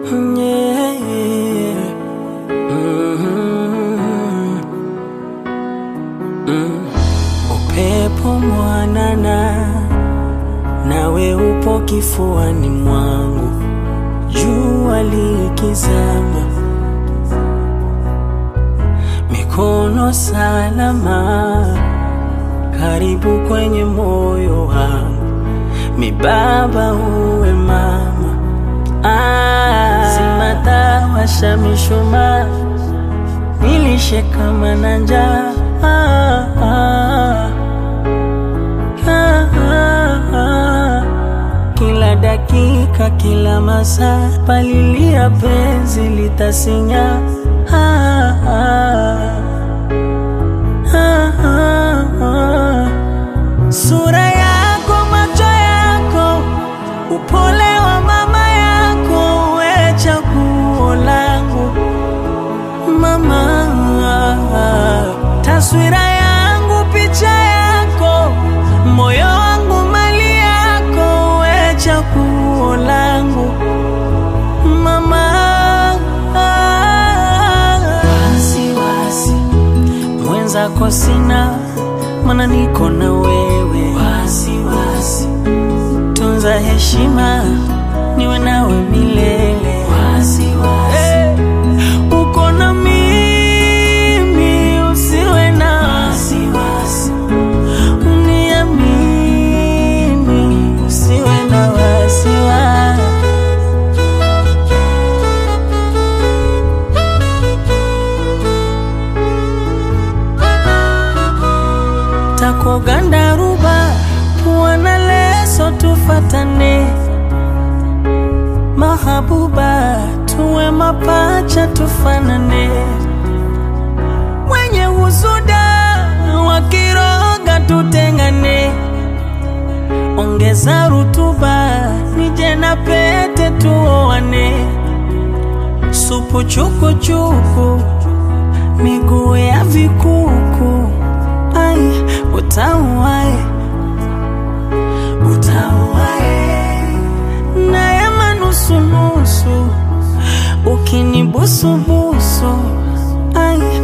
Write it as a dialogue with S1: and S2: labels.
S1: Yeah. Upepo mwanana, nawe upo kifuani mwangu. Jua likizama, mikono salama, karibu kwenye moyo wangu. Mi baba uwe mama. Zima taa, washa mishumaa, nilishe kama na njaa. Kila dakika, kila masaa, palilia penzi litasinya. Sura yako, macho yako, upole wa mama yako, we chaguo langu mama. Taswira yangu, picha yako, moyo wangu mali yako, we chaguo langu mama. Wasiwasi mwenzako sina, mana niko na wewe. Wasiwasi, tunza heshima, niwe nawe milele. Wasiwasi, uko na mimi, usiwe na wasiwasi. Uniamini, usiwe na wasiwasi. Tako gandaruba, puana leso tufatane. Mahabuba, tuwe mapacha tufanane. Wenye husuda, wakiroga tutengane. Ongeza rutuba, nije na pete tuoane. Supu chuku chuku, miguu ya vikuku. Ai, utawae, utawae na ya manusu nusu, ukinibusu busu. Ai,